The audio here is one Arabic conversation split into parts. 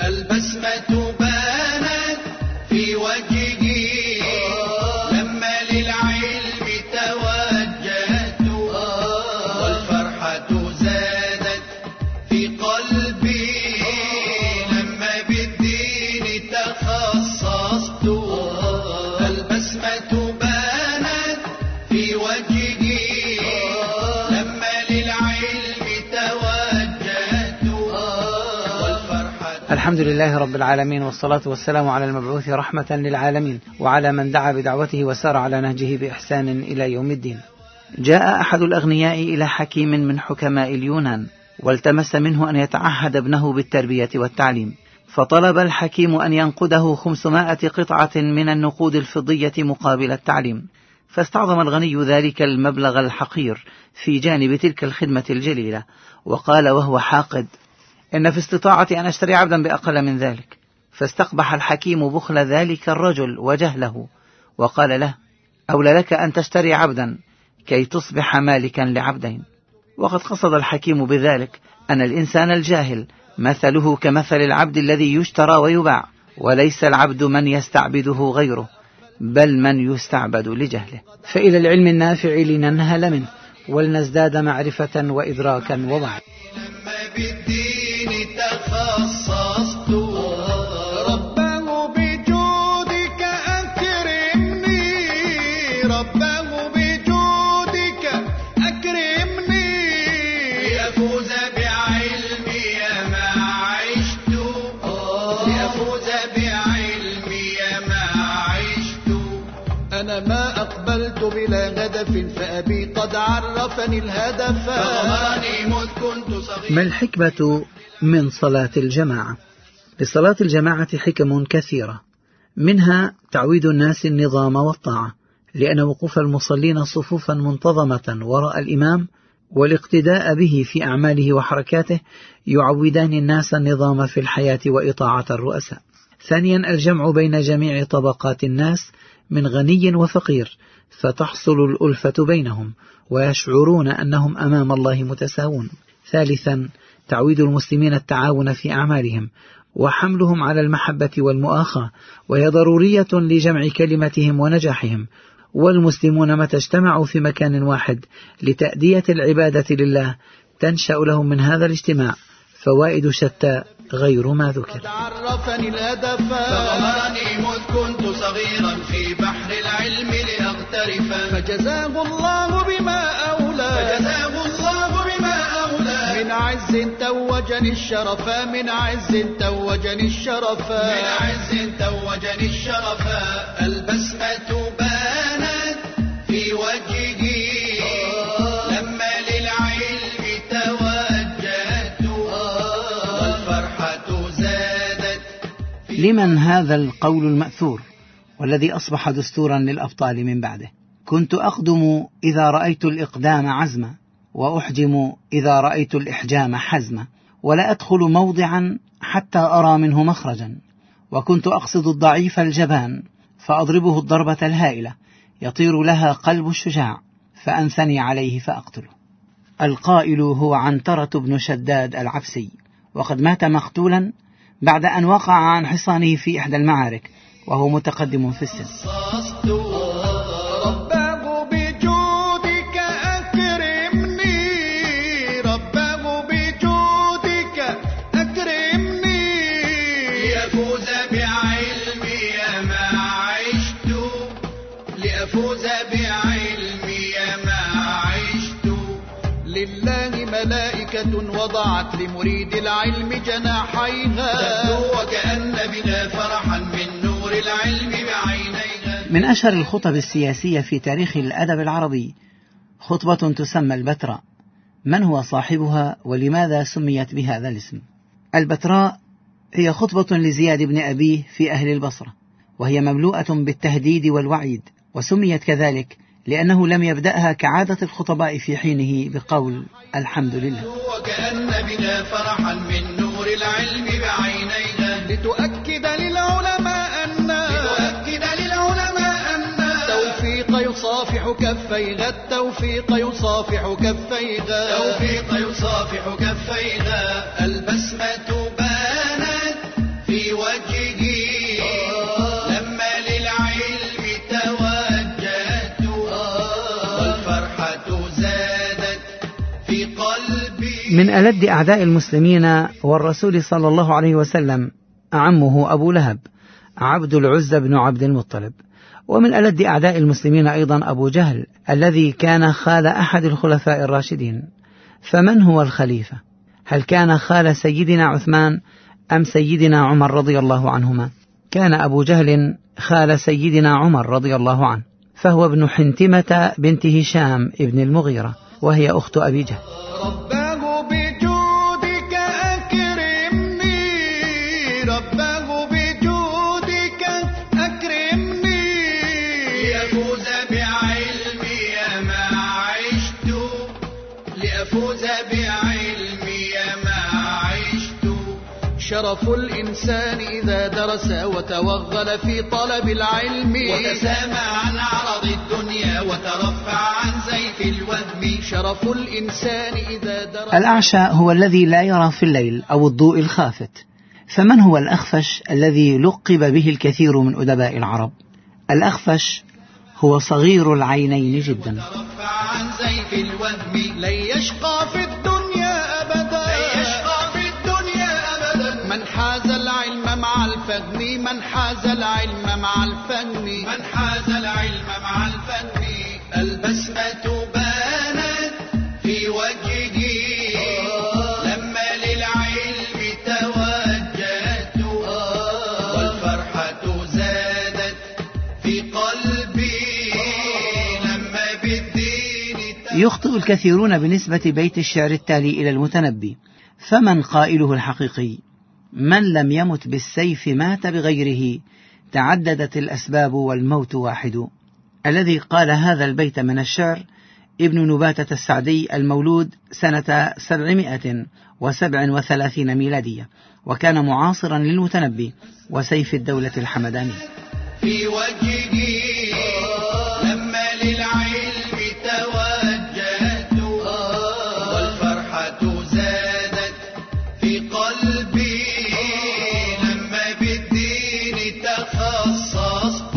البسمة بانت في وجهه لما للعلم توجهت، والفرحة زادت في قلبي لما بالدين تخصصت. البسمة بانت في وجهه لما للعلم توجهت، والفرحة. الحمد لله رب العالمين، والصلاة والسلام على المبعوث رحمة للعالمين، وعلى من دعا بدعوته وسار على نهجه بإحسان إلى يوم الدين. جاء أحد الأغنياء إلى حكيم من حكماء اليونان، والتمس منه أن يتعهد ابنه بالتربية والتعليم، فطلب الحكيم أن ينقده 500 قطعة من النقود الفضية مقابل التعليم. فاستعظم الغني ذلك المبلغ الحقير في جانب تلك الخدمة الجليلة، وقال وهو حاقد: إن في استطاعتي أن أشتري عبدا بأقل من ذلك. فاستقبح الحكيم بخل ذلك الرجل وجهله، وقال له: أولى لك أن تشتري عبدا كي تصبح مالكا لعبدين. وقد قصد الحكيم بذلك أن الإنسان الجاهل مثله كمثل العبد الذي يشترى ويباع، وليس العبد من يستعبده غيره، بل من يستعبد لجهله. فإلى العلم النافع لننهل منه، ولنزداد معرفة وإدراكا ووعي. لما بالدين تخصصت، ربه بجودك أكرمني، ربه بجودك أكرمني، لأفوز بعلمي ما عشت، لأفوز بعلمي ما عشت. أنا ما أقبلت بلا هدف، فأبي قد عرفني الهدف، فغمرني مذ كنت صغيرا. ما الحكمة من صلاة الجماعة؟ لصلاة الجماعة حكم كثيرة، منها تعويد الناس النظام والطاعة، لأن وقوف المصلين صفوفا منتظمة وراء الإمام والاقتداء به في أعماله وحركاته يعودان الناس النظام في الحياة وإطاعة الرؤساء. ثانيا الجمع بين جميع طبقات الناس من غني وفقير، فتحصل الألفة بينهم ويشعرون أنهم أمام الله متساوون. ثالثا تعويد المسلمين التعاون في أعمالهم وحملهم على المحبة والمؤاخاة، وهي ضرورية لجمع كلمتهم ونجاحهم. والمسلمون متى اجتمعوا في مكان واحد لتأدية العبادة لله تنشأ لهم من هذا الاجتماع فوائد شتى غير ما ذكر. عرفني الهدف، فغمرني مذ كنت صغيرا في بحر العلم لأغترفا، فجزاه الله بما أولى، فجزاه الله بما أولى، من عز توجني الشرفا، من عز توجني الشرفا، من عز توجني الشرفا. البسمة بانت في وجهه لما للعلم توجهت، والفرحة زادت. لمن هذا القول المأثور والذي أصبح دستورا للأبطال من بعده؟ كنت أقدم إذا رأيت الإقدام عزما، وأحجم إذا رأيت الإحجام حزما، ولا أدخل موضعا حتى أرى منه مخرجا. وكنت أقصد الضعيف الجبان فأضربه الضربة الهائلة يطير لها قلب الشجاع، فأنثني عليه فأقتله. القائل هو عنترة بن شداد العبسي، وقد مات مقتولا بعد أن وقع عن حصانه في إحدى المعارك وهو متقدم في السن. ربه بجودك أكرمني، ربه بجودك أكرمني، لأفوز بعلمي ما عشت، لأفوز بعلمي ما عشت. لله ملائكة وضعت لمريد العلم جناحيها، تبدو وكأن بنا فرحا من نور العلم بعينيها. من أشهر الخطب السياسية في تاريخ الأدب العربي خطبة تسمى البتراء. من هو صاحبها ولماذا سميت بهذا الاسم؟ البتراء هي خطبة لزياد بن أبيه في أهل البصرة، وهي مملوءة بالتهديد والوعيد، وسميت كذلك لأنه لم يبدأها كعادة الخطباء في حينه بقول الحمد لله. وكأن بنا فرحا من نور العلم بعينينا، لتؤكد للعلماء أن توفيق يصافح كفيها، التوفيق يصافح كفيها، توفيق يصافح كفيها. البسمة بانت من ألد أعداء المسلمين والرسول صلى الله عليه وسلم عمه أبو لهب عبد العزى بن عبد المطلب. ومن ألد أعداء المسلمين أيضا أبو جهل الذي كان خال أحد الخلفاء الراشدين. فمن هو الخليفة؟ هل كان خال سيدنا عثمان أم سيدنا عمر رضي الله عنهما؟ كان أبو جهل خال سيدنا عمر رضي الله عنه، فهو ابن حنتمة بنت هشام ابن المغيرة، وهي أخت أبي جهل. رباه بجودك أكرمني، رباه بجودك أكرمني، لأفوز بعلمي ما عشت، لأفوز بعلمي ما عشت. شرف الإنسان إذا درس وتوغل في طلب العلم، وتسامى عن عرض الدنيا وترفع عن سيف الوهم. شرف الإنسان إذا درس. الأعشى هو الذي لا يرى في الليل أو الضوء الخافت. فمن هو الأخفش الذي لقب به الكثير من أدباء العرب؟ الأخفش هو صغير العينين جدا. وترفع عن سيف الوهم. لن يشقى في الدنيا أبدا، لن يشقى في الدنيا أبدا، من حاز العلم مع الفهم، من حاز العلم مع الفهم، من حاز العلم مع الفهم. البسمة بانت في وجهه لما للعلم توجهت، والفرحة زادت في قلبي لما بالدين. يخطئ الكثيرون بنسبة بيت الشعر التالي إلى المتنبي، فمن قائله الحقيقي؟ من لم يمت بالسيف مات بغيره، تعددت الأسباب والموت واحد. الذي قال هذا البيت من الشعر ابن نباتة السعدي المولود سنة 737 ميلادية، وكان معاصرا للمتنبي وسيف الدولة الحمداني. في وجهي لما للعلم توجهت، والفرحة زادت في قلبي لما بالدين تخصصت.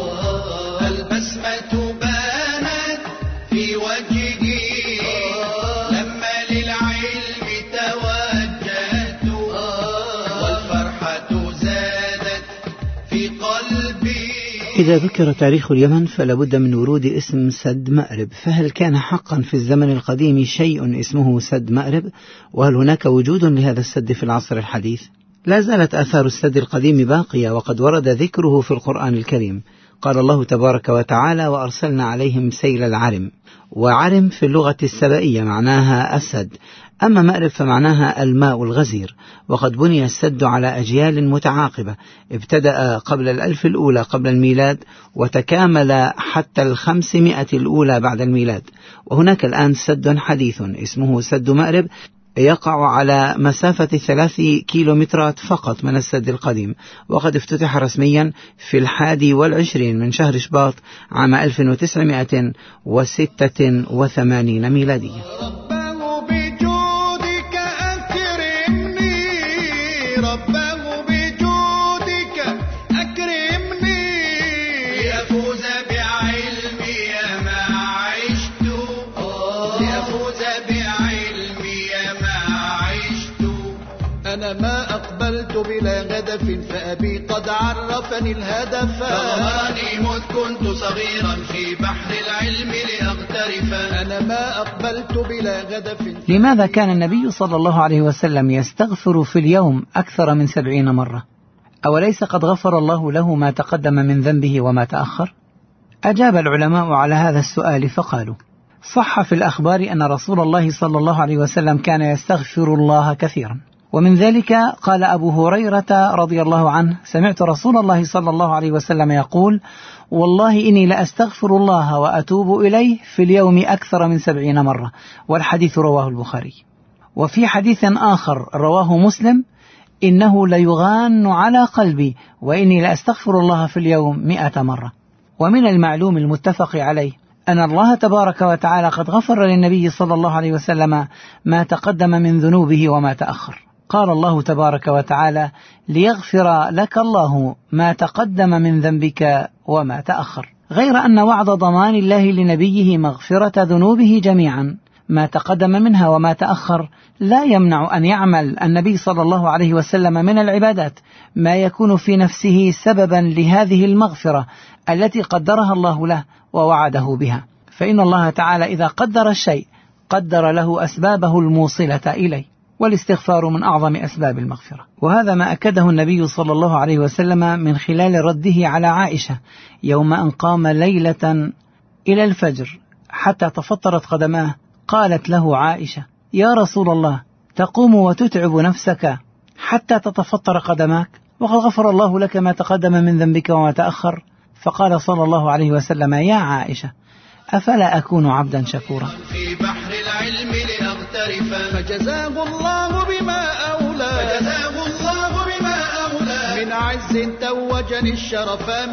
البسمة بانت في وجهي لما للعلم توجهت، والفرحة زادت في قلبي. إذا ذكر تاريخ اليمن فلا بد من ورود اسم سد مأرب، فهل كان حقا في الزمن القديم شيء اسمه سد مأرب؟ وهل هناك وجود لهذا السد في العصر الحديث؟ لا زالت آثار السد القديم باقية، وقد ورد ذكره في القرآن الكريم. قال الله تبارك وتعالى: وأرسلنا عليهم سيل العرم. وعرم في اللغة السبائية معناها السد، أما مأرب فمعناها الماء الغزير. وقد بني السد على أجيال متعاقبة، ابتدأ قبل 1000 الأولى قبل الميلاد، وتكامل حتى 500 الأولى بعد الميلاد. وهناك الآن سد حديث اسمه سد مأرب، يقع على مسافة 3 كيلومترات فقط من السد القديم، وقد افتتح رسميا في 21 من شهر شباط عام 1986 ميلادية. رباه بجودك أكرمني، رباه بجودك أكرمني، لأفوز بعلمي ما عشت، لأفوز بعلمي ما عشت. أنا ما أقبلت بلا غدف، فأبي قد عرفني الهدف. فغمرني مذ كنت صغيرا في بحر العلم لأغترف. أنا ما أقبلت بلا غدف. لماذا كان النبي صلى الله عليه وسلم يستغفر في اليوم أكثر من 70 مرة؟ أوليس قد غفر الله له ما تقدم من ذنبه وما تأخر؟ أجاب العلماء على هذا السؤال فقالوا: صح في الأخبار أن رسول الله صلى الله عليه وسلم كان يستغفر الله كثيرا، ومن ذلك قال أبو هريرة رضي الله عنه: سمعت رسول الله صلى الله عليه وسلم يقول: والله إني لأستغفر الله وأتوب إليه في اليوم أكثر من 70 مرة. والحديث رواه البخاري. وفي حديث آخر رواه مسلم: إنه ليغان على قلبي وإني لأستغفر الله في اليوم 100 مرة. ومن المعلوم المتفق عليه أن الله تبارك وتعالى قد غفر للنبي صلى الله عليه وسلم ما تقدم من ذنوبه وما تأخر. قال الله تبارك وتعالى: ليغفر لك الله ما تقدم من ذنبك وما تأخر. غير أن وعد ضمان الله لنبيه مغفرة ذنوبه جميعا ما تقدم منها وما تأخر لا يمنع أن يعمل النبي صلى الله عليه وسلم من العبادات ما يكون في نفسه سببا لهذه المغفرة التي قدرها الله له ووعده بها، فإن الله تعالى إذا قدر الشيء قدر له أسبابه الموصلة إليه، والاستغفار من أعظم أسباب المغفرة. وهذا ما أكده النبي صلى الله عليه وسلم من خلال رده على عائشة يوم أن قام ليلة إلى الفجر حتى تفطرت قدماه. قالت له عائشة: يا رسول الله، تقوم وتتعب نفسك حتى تتفطر قدماك وقد غفر الله لك ما تقدم من ذنبك وما تأخر؟ فقال صلى الله عليه وسلم: يا عائشة، أفلا أكون عبدا شكورا؟ في بحر العلم لنغترف فجزاه الله بما أولى من عز توجني الشرفا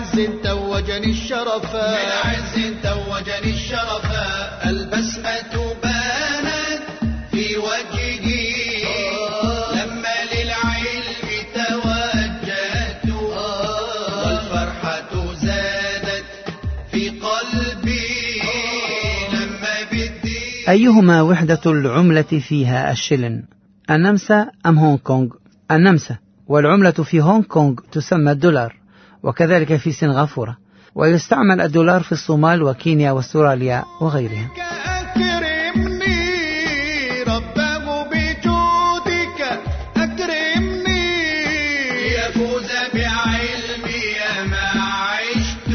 البسمة بانت في وجهه لما للعلم توجهت والفرحة زادت في قلبي لما بدي. أيهما وحدة العملة فيها الشلن، النمسا أم هونغ كونغ؟ النمسا، والعملة في هونغ كونغ تسمى الدولار، وكذلك في سنغافورة، ويستعمل الدولار في الصومال وكينيا واستراليا وغيرها. أكرمني ربه بجودك أكرمني لأفوز بعلمي ما عشت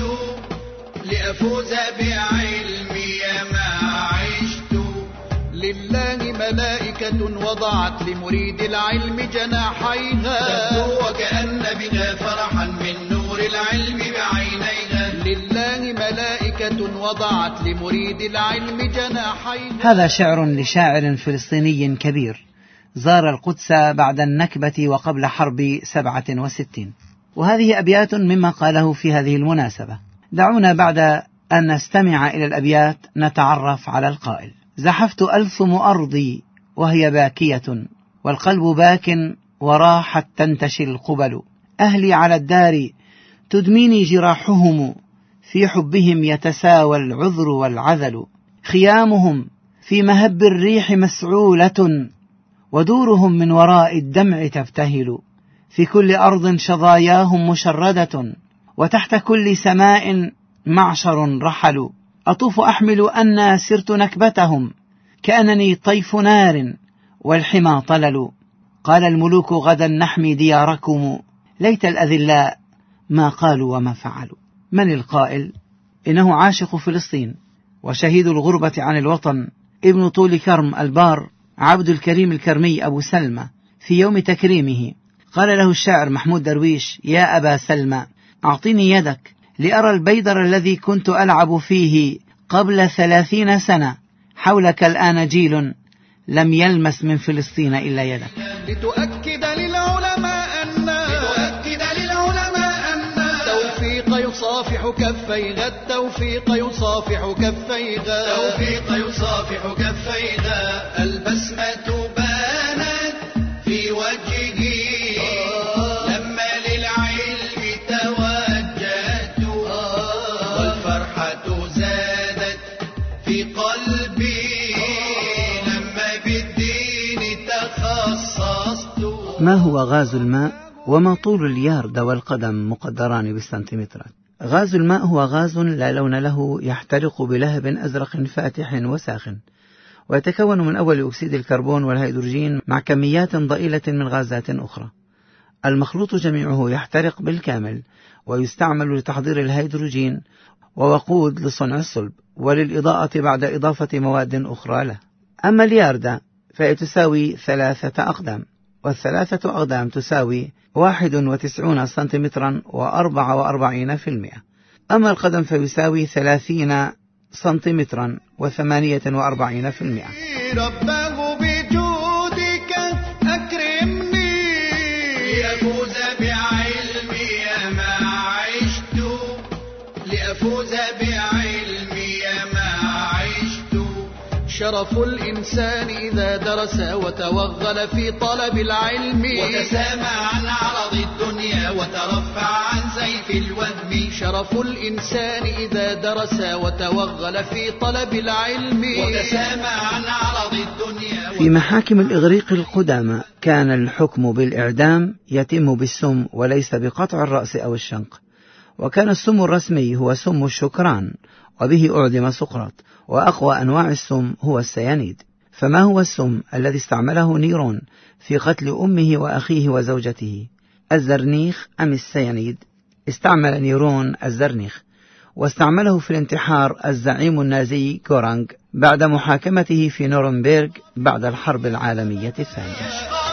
لله ملائكة وضعت لمريد العلم جناحيها تبدو وكأن بها فرحا من نور العلم بعينيها. لله ملائكة وضعت لمريد العلم جناحيها. هذا شعر لشاعر فلسطيني كبير زار القدس بعد النكبة وقبل حرب 67، وهذه أبيات مما قاله في هذه المناسبة. دعونا بعد أن نستمع إلى الأبيات نتعرف على القائل. زحفت ألثم أرضي وهي باكية والقلب باك وراحت تنتشي القبل. أهلي على الدار تدميني جراحهم في حبهم يتساوى العذر والعذل. خيامهم في مهب الريح مسعولة ودورهم من وراء الدمع تبتهل. في كل أرض شظاياهم مشردة وتحت كل سماء معشر رحلوا. أطوف أحمل أن سرت نكبتهم كأنني طيف نار والحمى طلل. قال الملوك غدا نحمي دياركم ليت الأذلاء ما قالوا وما فعلوا. من القائل؟ إنه عاشق فلسطين وشهيد الغربة عن الوطن، ابن طول كرم البار عبد الكريم الكرمي أبو سلمى. في يوم تكريمه قال له الشاعر محمود درويش: يا أبا سلمى، أعطني يدك لأرى البيدر الذي كنت ألعب فيه قبل 30 سنة. حولك الآن جيل لم يلمس من فلسطين إلا يدك. لتؤكد للعلماء أن التوفيق يصافح كفيها البسمة بانت في وجهه لما للعلم توجهت والفرحة زادت في قلبي لما بالدين تخصصت. ما هو غاز الماء وما طول اليارد والقدم مقدران بالسنتيمترات؟ غاز الماء هو غاز لا لون له يحترق بلهب أزرق فاتح وساخن، ويتكون من أول أكسيد الكربون والهيدروجين مع كميات ضئيلة من غازات أخرى. المخلوط جميعه يحترق بالكامل ويستعمل لتحضير الهيدروجين ووقود لصنع الصلب وللإضاءة بعد إضافة مواد أخرى له. أما الياردة فهي تساوي 3 أقدام، والثلاثة أقدام تساوي 91 سنتيمترا و44%. أما القدم فيساوي 30 سنتيمترا و48%. ربه بجودك أكرمني لأفوز بعلمي ما عشت شرف الإنسان إذا درس وتوغل في طلب العلم وتسامى عن عرض الدنيا وترفع عن سيف الوهم. شرف الإنسان إذا درس وتوغل في طلب العلم وتسامى عن عرض الدنيا. في محاكم الإغريق القدامى كان الحكم بالإعدام يتم بالسم وليس بقطع الرأس أو الشنق، وكان السم الرسمي هو سم الشكران، وبه أعدم سقراط، وأقوى أنواع السم هو السيانيد. فما هو السم الذي استعمله نيرون في قتل أمه وأخيه وزوجته؟ الزرنيخ أم السيانيد؟ استعمل نيرون الزرنيخ، واستعمله في الانتحار الزعيم النازي غورانغ بعد محاكمته في نورنبيرغ بعد الحرب العالمية الثانية.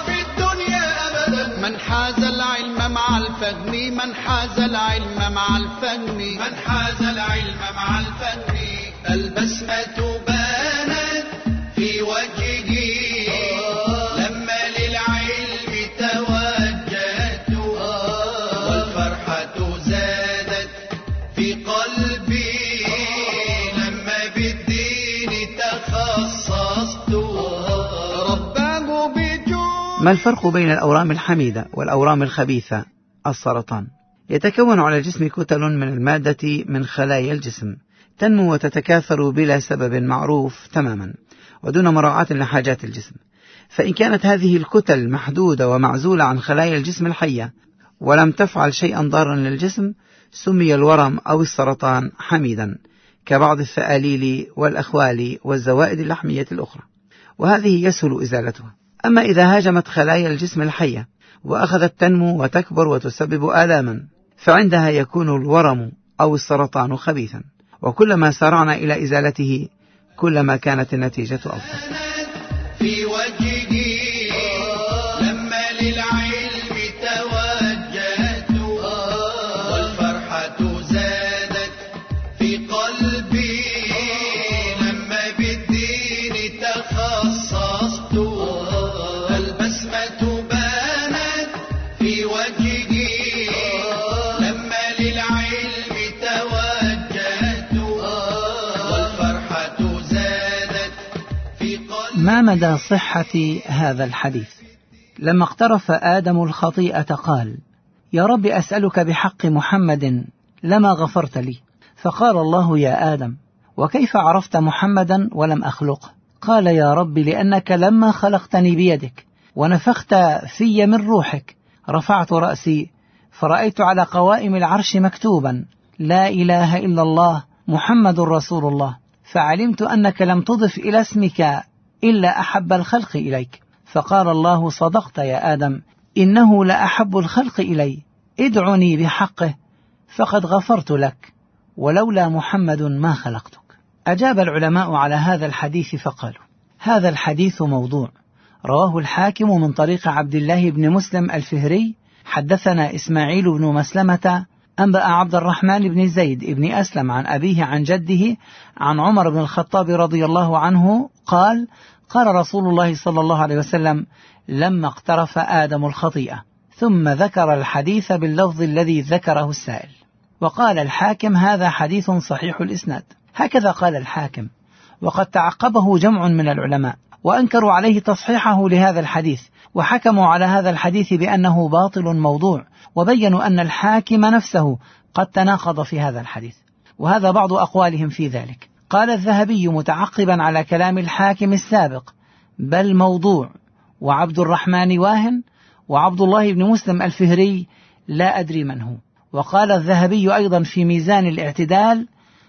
من حاز العلم مع الفهم، من حاز العلم مع الفهم، من حاز العلم مع الفهم. البسمة بانت في وجهه لما للعلم توجهت، والفرحة زادت في قلبي لما بالدين تخصصت. رباه بجود. ما الفرق بين الأورام الحميدة والأورام الخبيثة؟ السرطان يتكون على الجسم كتل من المادة من خلايا الجسم، تنمو وتتكاثر بلا سبب معروف تماما ودون مراعاة لحاجات الجسم. فإن كانت هذه الكتل محدودة ومعزولة عن خلايا الجسم الحية ولم تفعل شيئا ضارا للجسم، سمي الورم أو السرطان حميدا، كبعض الثآليل والأخوال والزوائد اللحمية الأخرى، وهذه يسهل إزالتها. أما إذا هاجمت خلايا الجسم الحية وأخذت تنمو وتكبر وتسبب آلاما، فعندها يكون الورم أو السرطان خبيثا، وكلما سارعنا إلى إزالته كلما كانت النتيجة أفضل. في وجهه لما للعلم توجهت، والفرحة زادت في قلبي لما بالدين تخصصت. البسمة بانت في وجهه لما للعلم توجهت، والفرحة زادت في قلبي. ما مدى صحة هذا الحديث؟ لما اقترف آدم الخطيئة قال: يا رب أسألك بحق محمد لما غفرت لي. فقال الله: يا آدم، وكيف عرفت محمدا ولم أخلقه؟ قال: يا رب لأنك لما خلقتني بيدك ونفخت في من روحك رفعت رأسي فرأيت على قوائم العرش مكتوبا: لا إله إلا الله محمد رسول الله، فعلمت أنك لم تضف إلى اسمك إلا أحب الخلق إليك. فقال الله: صدقت يا آدم، إنه لأحب الخلق إلي، ادعني بحقه فقد غفرت لك، ولولا محمد ما خلقتك. أجاب العلماء على هذا الحديث فقالوا: هذا الحديث موضوع، رواه الحاكم من طريق عبد الله بن مسلم الفهري. حدثنا إسماعيل بن مسلمة أنبأ عبد الرحمن بن زيد بن أسلم عن أبيه عن جده عن عمر بن الخطاب رضي الله عنه قال: قال رسول الله صلى الله عليه وسلم: لما اقترف آدم الخطيئة، ثم ذكر الحديث باللفظ الذي ذكره السائل. وقال الحاكم: هذا حديث صحيح الإسناد. هكذا قال الحاكم، وقد تعقبه جمع من العلماء وأنكروا عليه تصحيحه لهذا الحديث، وحكموا على هذا الحديث بأنه باطل موضوع، وبينوا أن الحاكم نفسه قد تناقض في هذا الحديث، وهذا بعض أقوالهم في ذلك. قال الذهبي متعقبا على كلام الحاكم السابق: بل موضوع، وعبد الرحمن واهن، وعبد الله بن مسلم الفهري لا أدري من هو. وقال الذهبي أيضا في ميزان الاعتدال: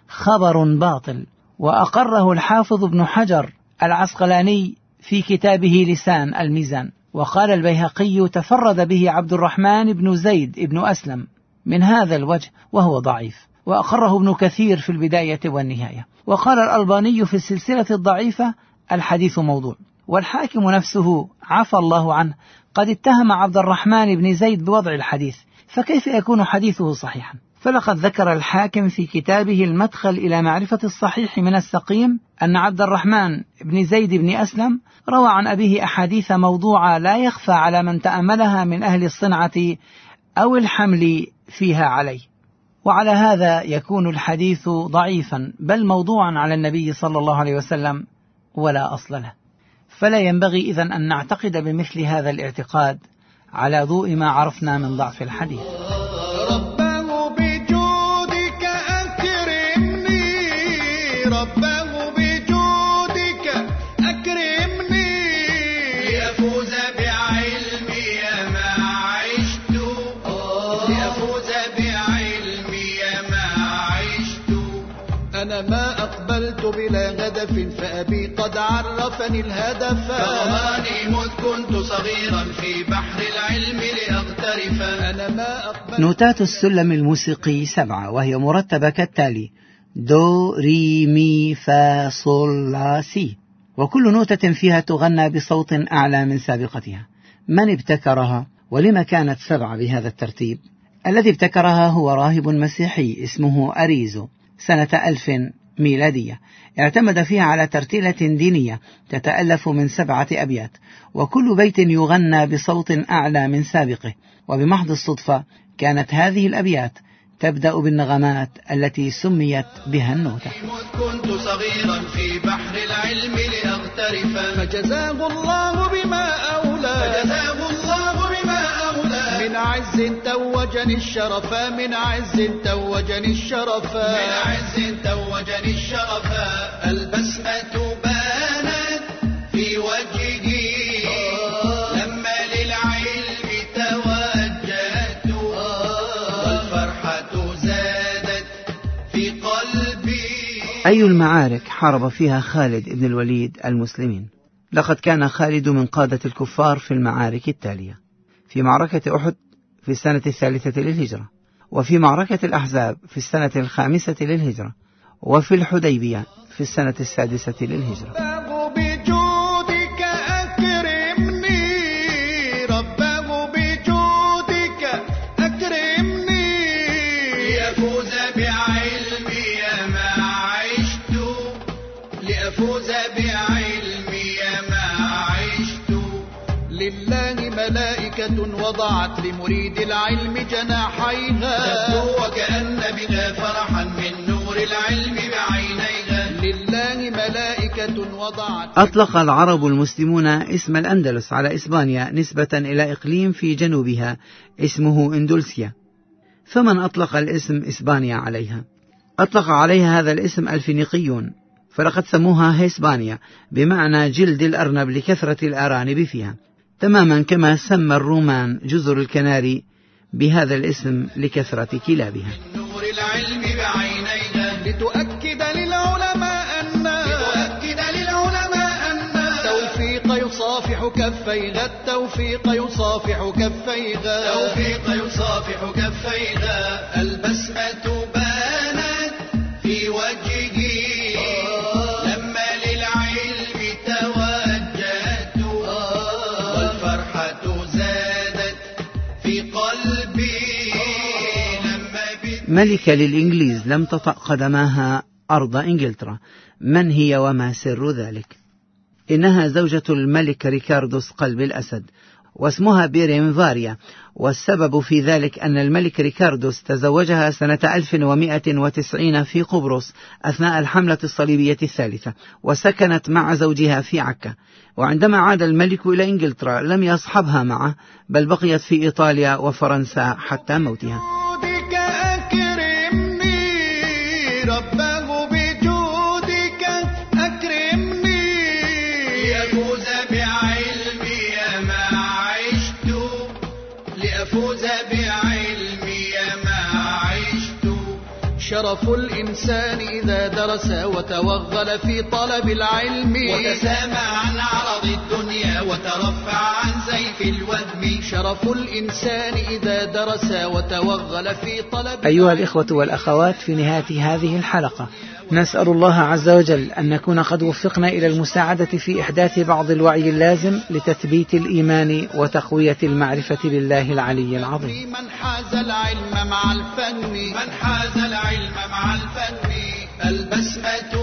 خبر باطل. وأقره الحافظ ابن حجر العسقلاني في كتابه لسان الميزان. وقال البيهقي: تفرد به عبد الرحمن بن زيد بن أسلم من هذا الوجه وهو ضعيف. وأقره ابن كثير في البداية والنهاية. وقال الألباني في السلسلة الضعيفة: الحديث موضوع. والحاكم نفسه عفى الله عنه قد اتهم عبد الرحمن بن زيد بوضع الحديث، فكيف يكون حديثه صحيحا؟ فلقد ذكر الحاكم في كتابه المدخل إلى معرفة الصحيح من السقيم أن عبد الرحمن بن زيد بن أسلم روى عن أبيه أحاديث موضوعة لا يخفى على من تأملها من أهل الصنعة أو الحمل فيها عليه. وعلى هذا يكون الحديث ضعيفا بل موضوعا على النبي صلى الله عليه وسلم ولا أصل له. فلا ينبغي إذن أن نعتقد بمثل هذا الاعتقاد على ضوء ما عرفنا من ضعف الحديث. رباه أنا ما أقبلت بلا هدف فأبي قد عرفني الهدف فرماني مذ كنت صغيرا في بحر العلم لأغترف أنا ما أقبلت. نوتات السلم الموسيقي 7 وهي مرتبة كالتالي: دو ري مي فا صول لا سي، وكل نوتة فيها تغنى بصوت أعلى من سابقتها. من ابتكرها ولما كانت 7 بهذا الترتيب؟ الذي ابتكرها هو راهب مسيحي اسمه أريزو سنة 1000 ميلادية، اعتمد فيها على ترتيلة دينية تتألف من 7 أبيات، وكل بيت يغنى بصوت أعلى من سابقه، وبمحض الصدفة كانت هذه الأبيات تبدأ بالنغمات التي سميت بها النوتة. كنت صغيرا في بحر العلم لأغترف فجزاه الله بما أولى من عز توجني الشرف من عز توجني الشرف البسمة بانت في وجهه لما للعلم توجهت والفرحة زادت في قلبي. أي المعارك حارب فيها خالد بن الوليد المسلمين؟ لقد كان خالد من قادة الكفار في المعارك التالية: في معركة أحد في السنة 3 للهجرة، وفي معركة الأحزاب في السنة 5 للهجرة، وفي الحديبية في السنة 6 للهجرة. بجودك أكرمني ربه بجودك أكرمني لأفوز بعلمي ما عشت لله ملائكة وضعت لمريد العلم جناحيها تبدو وكأن بها فرحا من نور العلم بعينيها لله ملائكة وضعت. أطلق العرب المسلمون اسم الأندلس على إسبانيا نسبة إلى إقليم في جنوبها اسمه إندلسيا، فمن أطلق الاسم إسبانيا عليها؟ أطلق عليها هذا الاسم الفينيقيون، فلقد سموها هيسبانيا بمعنى جلد الأرنب لكثرة الأرانب فيها، تماما كما سمى الرومان جزر الكناري بهذا الاسم لكثرة كلابها. نور العلم بعينيها لتؤكد للعلماء أن التوفيق يصافح كفيها البسمة بانت في وجهه لما للعلم توجهت والفرحة زادت في قلبي ملكة للإنجليز لم تطأ قدماها أرض إنجلترا. من هي وما سر ذلك؟ إنها زوجة الملك ريكاردوس قلب الأسد، واسمها بيرينفاريا، والسبب في ذلك أن الملك ريكاردوس تزوجها سنة 1190 في قبرص أثناء الحملة الصليبية الثالثة، وسكنت مع زوجها في عكا، وعندما عاد الملك إلى إنجلترا لم يصحبها معه، بل بقيت في إيطاليا وفرنسا حتى موتها. شرف الإنسان إذا درس وتوغل في طلب العلم وتسامى عن عرض الدنيا وترفع عن سيف الوهم. شرف الإنسان إذا درس وتوغل في طلب. أيها الإخوة والأخوات، في نهاية هذه الحلقة نسأل الله عز وجل أن نكون قد وفقنا إلى المساعدة في إحداث بعض الوعي اللازم لتثبيت الإيمان وتقوية المعرفة بالله العلي العظيم. من حاز العلم مع الفن البسمة